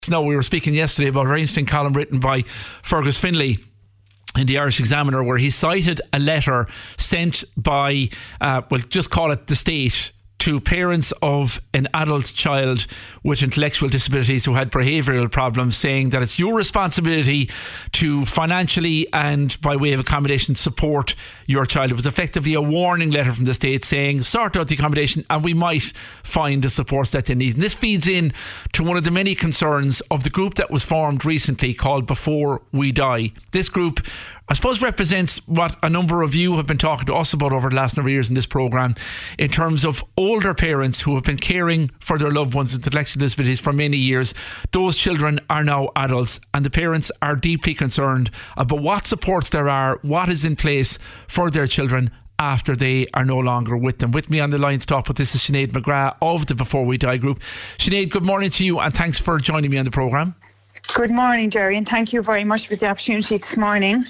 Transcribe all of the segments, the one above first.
Now, we were speaking yesterday about a very interesting column written by Fergus Finlay in the Irish Examiner, where he cited a letter sent by, we'll just call it the state, to parents of an adult child with intellectual disabilities who had behavioural problems, saying that it's your responsibility to financially and by way of accommodation support your child. It was effectively a warning letter from the state saying sort out the accommodation and we might find the supports that they need. And this feeds in to one of the many concerns of the group that was formed recently called Before We Die. This group, I suppose, represents what a number of you have been talking to us about over the last number of years in this programme, in terms of older parents who have been caring for their loved ones with intellectual disabilities for many years. Those children are now adults, and the parents are deeply concerned about what supports there are, what is in place for their children after they are no longer with them. With me on the line to talk about this is Sinead McGrath of the Before We Die group. Sinead, good morning to you, and thanks for joining me on the programme. Good morning, Jerry, and thank you very much for the opportunity this morning.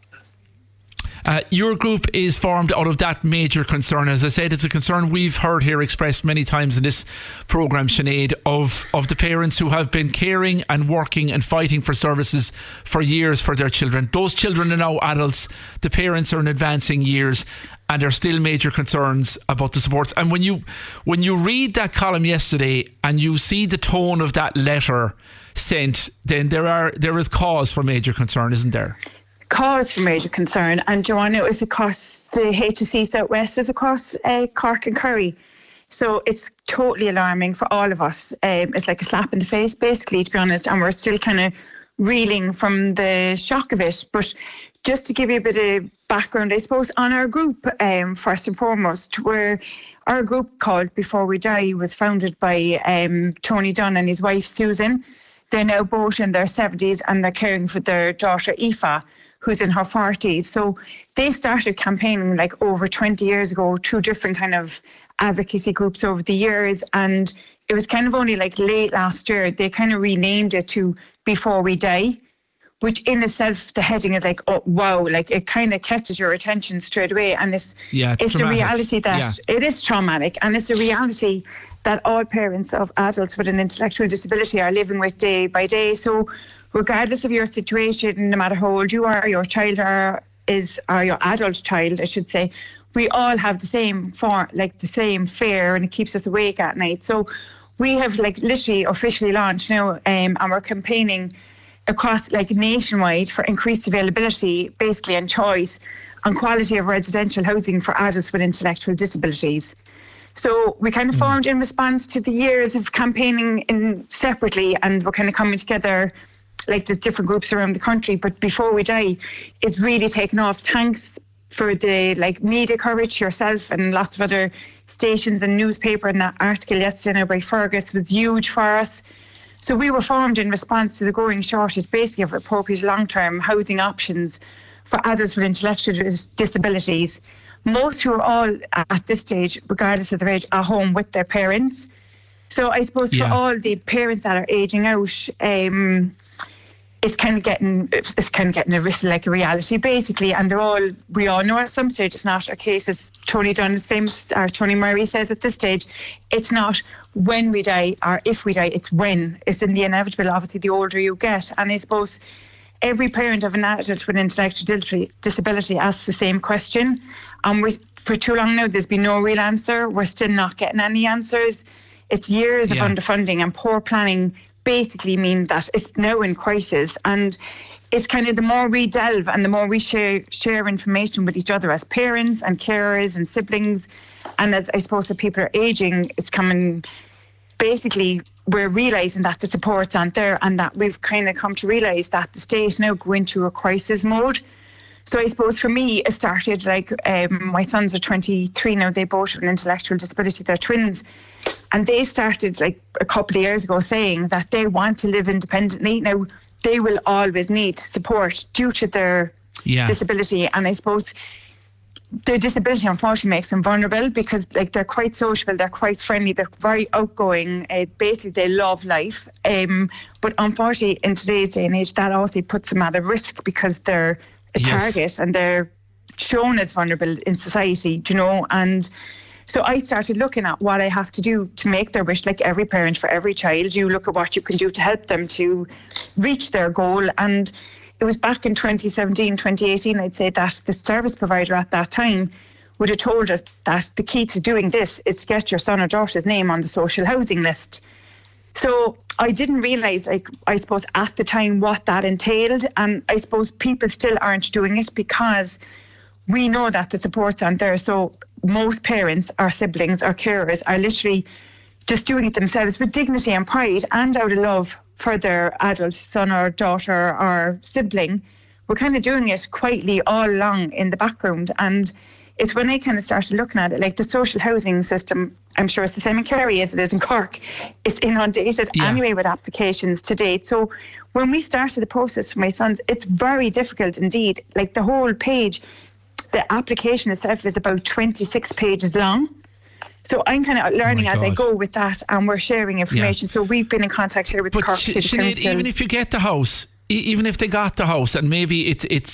Your group is formed out of that major concern. As I said, it's a concern we've heard here expressed many times in this programme, Sinead, of the parents who have been caring and working and fighting for services for years for their children. Those children are now adults. The parents are in advancing years, and there are still major concerns about the supports. And when you read that column yesterday and you see the tone of that letter sent, then there is cause for major concern, isn't there? Cause for major concern. And Joanna, it was across the HSE Southwest, is across Cork and Kerry. So it's totally alarming for all of us. It's like a slap in the face, basically, to be honest, and we're still kind of reeling from the shock of it. But just to give you a bit of background, I suppose, on our group, first and foremost, where our group called Before We Die was founded by Tony Dunn and his wife Susan. They're now both in their 70s and they're caring for their daughter Aoife, who's in her 40s. So they started campaigning like over 20 years ago, 2 different kind of advocacy groups over the years. And it was kind of only like late last year, they kind of renamed it to Before We Die, which in itself, the heading is like, oh, wow, like it kind of catches your attention straight away. And it's a reality that it is traumatic. And it's a reality that all parents of adults with an intellectual disability are living with day by day. So regardless of your situation, no matter how old you are, your child or your adult child, I should say, we all have the same fear, and it keeps us awake at night. So we have like literally officially launched now, and we're campaigning across like nationwide for increased availability, basically, and choice and quality of residential housing for adults with intellectual disabilities. So we kind of formed in response to the years of campaigning separately, and we're kind of coming together like there's different groups around the country. But Before We Die, it's really taken off. Thanks for the like media coverage, yourself and lots of other stations and newspaper, and that article yesterday by Fergus was huge for us. So we were formed in response to the growing shortage basically of appropriate long-term housing options for adults with intellectual disabilities, most who are all at this stage, regardless of their age, are home with their parents. So I suppose for all the parents that are ageing out, it's kind of getting like a reality basically, and we all know at some stage it's not a case, as Tony Dunn is famous, or Tony Murray says at this stage, it's not when we die or if we die, it's when. It's in the inevitable, obviously, the older you get. And I suppose every parent of an adult with intellectual disability asks the same question, and for too long now there's been no real answer. We're still not getting any answers. It's years of underfunding and poor planning basically mean that it's now in crisis. And it's kind of the more we delve and the more we share information with each other as parents and carers and siblings, and as I suppose the people are aging, it's coming, basically we're realising that the supports aren't there, and that we've kind of come to realise that the state now go into a crisis mode. So I suppose for me, it started like, my sons are 23 now, they both have an intellectual disability, they're twins. And they started like a couple of years ago saying that they want to live independently. Now, they will always need support due to their disability. And I suppose their disability unfortunately makes them vulnerable, because like they're quite sociable, they're quite friendly, they're very outgoing. Basically, they love life. But unfortunately, in today's day and age, that also puts them at a risk, because they're a target and they're shown as vulnerable in society, you know. And So I started looking at what I have to do to make their wish. Like every parent, for every child, you look at what you can do to help them to reach their goal. And it was back in 2017, 2018, I'd say, that the service provider at that time would have told us that the key to doing this is to get your son or daughter's name on the social housing list. So I didn't realise, like, I suppose at the time what that entailed. And I suppose people still aren't doing it because we know that the support's aren't there. So most parents, our siblings, our carers are literally just doing it themselves with dignity and pride and out of love for their adult son or daughter or sibling. We're kind of doing it quietly all along in the background. And it's when I kind of started looking at it, like the social housing system, I'm sure it's the same in Kerry as it is in Cork. It's inundated anyway with applications to date. So when we started the process for my sons, it's very difficult indeed. Like the whole page, the application itself is about 26 pages long. So I'm kind of learning as I go with that, and we're sharing information. So we've been in contact here with the Cork City Council. Even if you get the house, even if they got the house, and maybe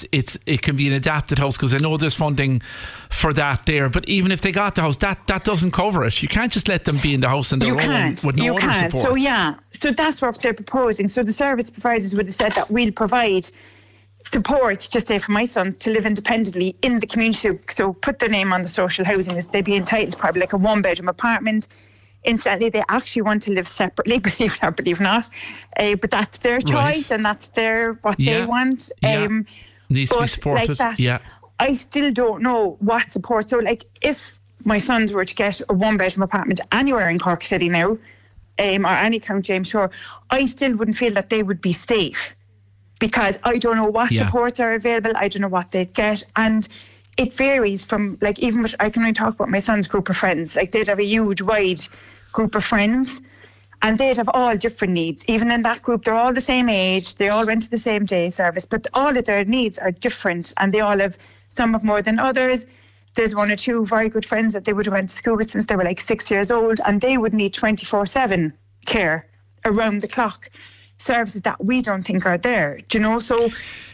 it can be an adapted house, because I know there's funding for that there, but even if they got the house, that doesn't cover it. You can't just let them be in the house on their own with no other support. So that's what they're proposing. So the service providers would have said that we'll provide support, just say for my sons, to live independently in the community. So put their name on the social housing list. They'd be entitled to probably like a 1-bedroom apartment. Incidentally, they actually want to live separately, believe it or believe not. But that's their choice, and that's what they want. Needs to be supported. Like that, I still don't know what support. So like if my sons were to get a 1-bedroom apartment anywhere in Cork City now, or any county, I'm sure, I still wouldn't feel that they would be safe, because I don't know what supports are available. I don't know what they'd get. And it varies from, like, even I can only talk about my son's group of friends. Like, they'd have a huge, wide group of friends, and they'd have all different needs. Even in that group, they're all the same age. They all went to the same day service, but all of their needs are different, and they all have, some have more than others. There's 1 or 2 very good friends that they would have went to school with since they were like 6 years old, and they would need 24/7 care around the clock. Services that we don't think are there, do you know? So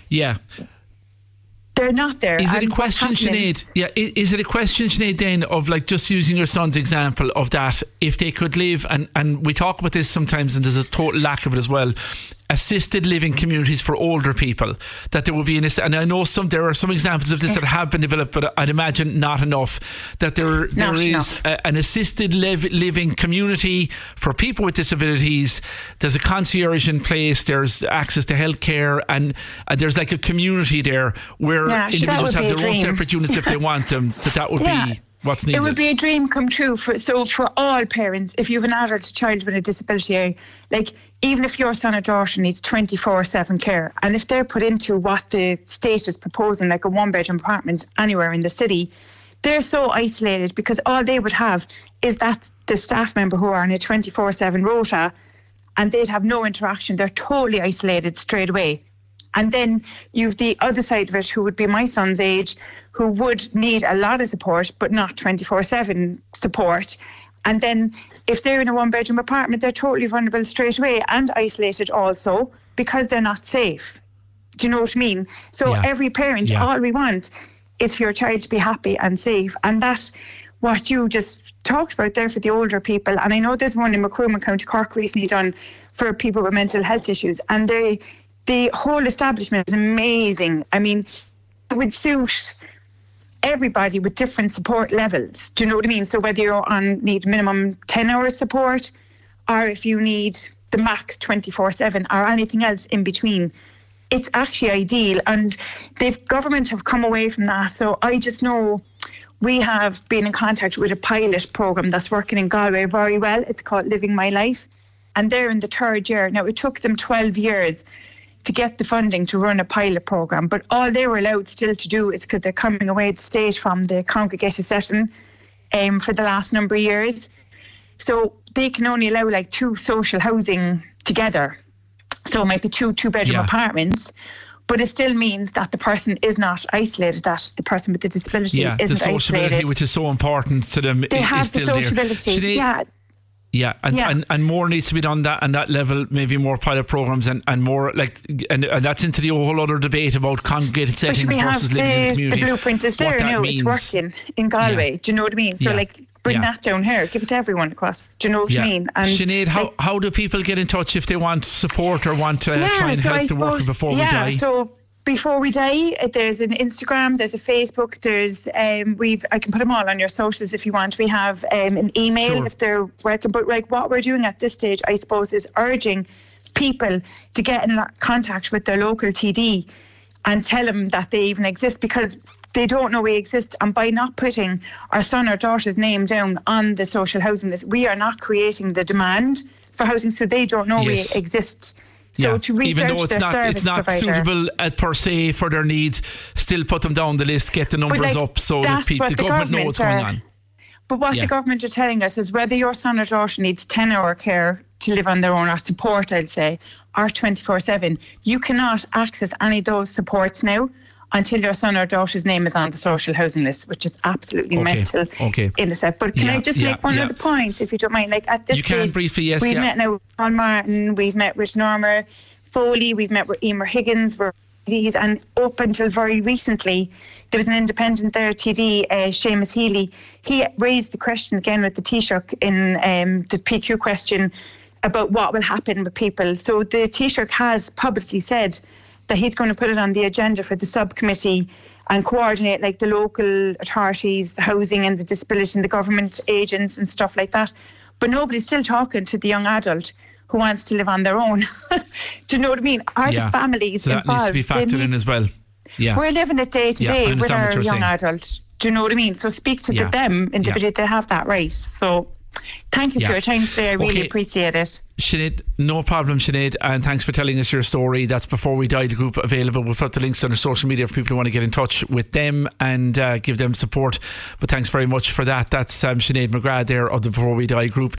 they're not there. Is it a question, Sinead? Is it a question, Sinead, then, of like just using your son's example of that, if they could live, and we talk about this sometimes, and there's a total lack of it as well, assisted living communities for older people, that there will be and I know there are some examples of this that have been developed, but I'd imagine not enough, that there is an assisted living community for people with disabilities. There's a concierge in place, there's access to healthcare, and there's like a community there where individuals have their own separate units if they want them. That would be what's needed. It would be a dream come true for all parents. If you have an adult child with a disability, like, even if your son or daughter needs 24/7 care, and if they're put into what the state is proposing, like a 1-bedroom apartment anywhere in the city, they're so isolated, because all they would have is that the staff member who are on a 24/7 rota, and they'd have no interaction. They're totally isolated straight away. And then you've the other side of it, who would be my son's age, who would need a lot of support, but not 24/7 support. And then if they're in a 1-bedroom apartment, they're totally vulnerable straight away, and isolated also, because they're not safe. Do you know what I mean? So every parent, all we want is for your child to be happy and safe. And that's what you just talked about there for the older people. And I know there's one in Macroom, County Cork, recently done for people with mental health issues. And the whole establishment is amazing. I mean, it would suit everybody with different support levels. Do you know what I mean? So whether you need minimum 10 hours support, or if you need the max 24/7 or anything else in between, it's actually ideal. And the government have come away from that. So I just know we have been in contact with a pilot programme that's working in Galway very well. It's called Living My Life. And they're in the 3rd year. Now, it took them 12 years to get the funding to run a pilot programme, but all they were allowed still to do is, because they're coming away at the stage from the congregated session for the last number of years, so they can only allow like 2 social housing together. So it might be 2 2-bedroom apartments, but it still means that the person is not isolated, that the person with the disability isn't isolated. The sociability, which is so important to them, they have is still the sociability there. And more needs to be done on that level, maybe more pilot programs and more like, and that's into the whole other debate about congregated settings versus living in the community. The blueprint is there now, it's working in Galway. Do you know what I mean? So like bring that down here, give it to everyone across. Do you know what I mean? And Sinead, how do people get in touch if they want support or want to try and help the worker before we die? So before we die, there's an Instagram, there's a Facebook, there's I can put them all on your socials if you want. We have an email if they're working. But like what we're doing at this stage, I suppose, is urging people to get in contact with their local TD and tell them that they even exist, because they don't know we exist. And by not putting our son or daughter's name down on the social housing list, we are not creating the demand for housing, so they don't know we exist. So to reach even out though it's not suitable per se for their needs, still put them down the list, get the numbers up so that the government knows what's going on. But what the government are telling us is whether your son or daughter needs 10-hour care to live on their own, or support, I'd say, or 24/7, you cannot access any of those supports now until your son or daughter's name is on the social housing list, which is absolutely mental in itself. But can I just make one other point, if you don't mind? Like at this stage, can briefly, yes. We've met now with John Martin, we've met with Norma Foley, we've met with Emer Higgins, and up until very recently, there was an independent there, TD, Seamus Healy. He raised the question again with the Taoiseach in the PQ question about what will happen with people. So the Taoiseach has publicly said that he's going to put it on the agenda for the subcommittee and coordinate like the local authorities, the housing and the disability and the government agents and stuff like that. But nobody's still talking to the young adult who wants to live on their own. Do you know what I mean? Are the families so that involved? Needs to be factored in as well. Yeah. We're living it day to day with our young adult. Do you know what I mean? So speak to them individually. They have that right. So thank you for your time today. I really appreciate it. Sinead, no problem, Sinead, and thanks for telling us your story. That's Before We Die, the group available. We'll put the links on our social media for people who want to get in touch with them and give them support. But thanks very much for that. That's Sinead McGrath there of the Before We Die group.